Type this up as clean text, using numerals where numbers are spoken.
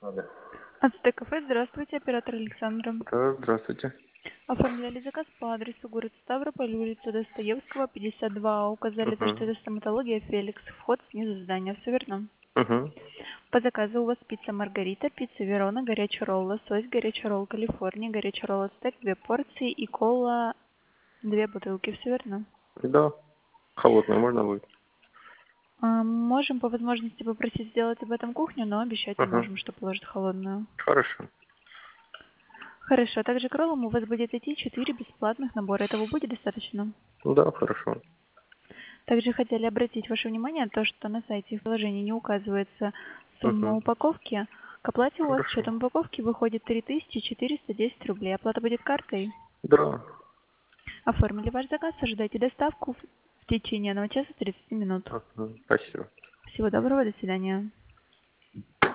Надо. Ацтек кафе, здравствуйте, оператор Александра. Да, здравствуйте. Оформляли заказ по адресу город Ставрополь, улица Достоевского, 52. Указали то, что Угу. это стоматология Феликс. Вход снизу здания. Все верно? Угу. По заказу у вас пицца Маргарита, пицца Верона, горячий ролл лосось, горячий ролл Калифорния, горячий ролл Ацтек, 2 порции и кола 2 бутылки. Все верно? Да. Холодное можно будет? Можем по возможности попросить сделать об этом кухню, но обещать не Угу. можем, что положит холодную. Хорошо. Хорошо, также к роллам у вас будет идти 4 бесплатных набора. Этого будет достаточно? Да, хорошо. Также хотели обратить ваше внимание на то, что на сайте в приложении не указывается сумма Угу. упаковки. К оплате у вас с Хорошо. учетом упаковки выходит 3410 рублей. Оплата будет картой. Да. Оформили ваш заказ, ожидайте доставку в течение 1 часа 30 минут. Угу. Спасибо. Всего доброго, до свидания.